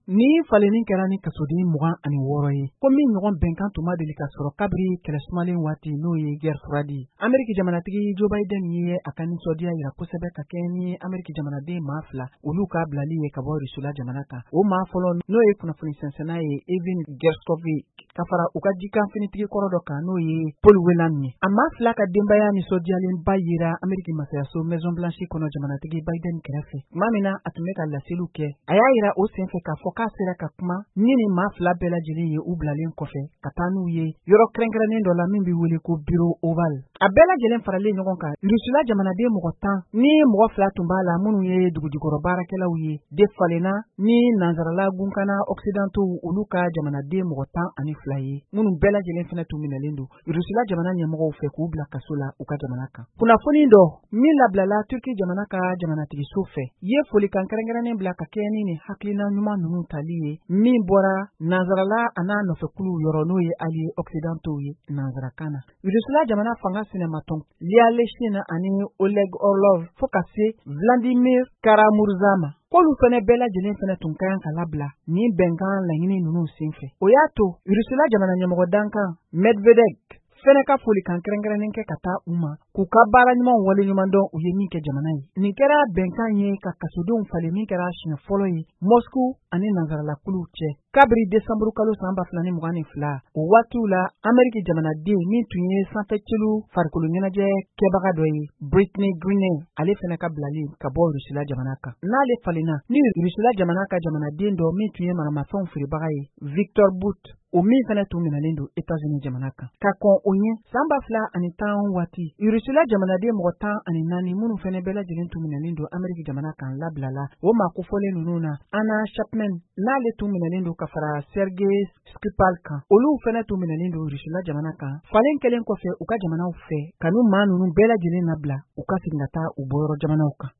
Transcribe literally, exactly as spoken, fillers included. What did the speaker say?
ni falenin kɛra ni kasoden mugan ani wɔɔrɔ ye ko min ɲɔgɔn bɛnkan tun ma deli ka sɔrɔ kabiri kɛlɛsumalen waati n'o ye guerre froide. Ameriki jamanatigi Joe Biden ye a ka nisɔndiya yira kosɛbɛ ka kɛɲɛ ni Ameriki jamanaden maa fila olu ka bilali ye ka bɔ Rusula jamana kan. O maa fɔlɔ n'o ye kunnafoni sɛnsɛnna ye Evan Gershkovich ka fara u ka jikan finitigi kɔrɔ dɔ kan n'o ye Paul Whelan ye. A maa fila ka denbaya nisɔndiyalenba yira Ameriki masayaso Maison Blanche kɔnɔ jamanatigi Biden kɛrɛfɛ. Maa min na a tun bɛ ka laseliw kɛ, a y'a yira o senfɛ k'a fɔ k'a sera ka kuma ni ni maa fila bɛɛ lajɛlen ye u bilalen kɔfɛ ka taa n'u ye yɔrɔ kɛrɛnkɛrɛnnen dɔ la min bɛ wele ko Bureau Oval. A bɛɛ lajɛlen faralen ɲɔgɔn kan, Rusula jamanaden mɔgɔ tan ni mɔgɔ fila tun b'a la minnu ye dugujukɔrɔ baarakɛlaw ye. De falenna ni nanzarala gunkana Occidentaux olu ka jamanaden mɔgɔ tan ani fila ye minnu bɛɛ lajɛlen fɛnɛ tun minɛlen don Rusula jamana ɲɛmɔgɔw fɛ k'u bila kaso la u ka jamana kan. Kunnafoni dɔ min labilala Turki jamana ka jamanatigiso fɛ ye folikan kɛrɛnkɛrɛnnen bila ka kɛɲɛ ni nin hakilina ɲuman ninnu tali ye min bɔra nanzarala a n'a nɔfɛkulu yɔrɔ n'o ye alliés occidentaux ye nanzarakan na. Rusula jamana fanga sinɛmatɔn Lia Yachine ani Oleg Orlov fo ka se Vladimir Kara-Murza ma. K'olu fɛnɛ bɛɛ lajɛlen fɛnɛ tun ka kan ka labila ni bɛnkan laɲini ninnu senfɛ. O y'a to Rusula jamana ɲɛmɔgɔ dankan Medvedev fɛnɛ ka folikan kɛrɛnkɛrɛnnen kɛ ka taa u ma k'u ka baara ɲuman wale ɲuman dɔn u ye min kɛ jamana ye. Nin kɛra bɛnkan ye ka kasodenw falen min kɛra siɲɛ fɔlɔ ye Moscou ani nanzaralakuluw cɛ. Kabiri desanburu kalo san ba fila ni mugan ni fila o waatiw la Ameriki jamanaden min tun ye sanfɛcelu farikolo ɲɛnajɛ kɛbaga dɔ ye Britney Griner ale fɛnɛ ka bilali ka bɔ Rusula jamana kan. N'ale falenna ni Rusula jamana ka jamanaden dɔ min tun ye maramafɛnw feerebaga ye Victor Bout o min fɛnɛ tun minɛlen don États-Unis jamana kan. Ka kɔn o ɲɛ san ba fila ani tan waati Rusula jamanaden mɔgɔ tan ani naani minnu fɛnɛ bɛɛ lajɛlen tun minɛlen don Ameriki jamana kan labilala o maa kofɔlen ninnu na Anna Chapman n'ale tun minɛlen don ka fara Sergei Skripal kan olu fɛnɛ tun minɛlen don Rusula jamana kan. Falen kɛlen kɔfɛ u ka jamanaw fɛ kanu maa ninnu bɛɛ lajɛlen nabila u ka segin ka taa u bɔyɔrɔ jamanaw kan.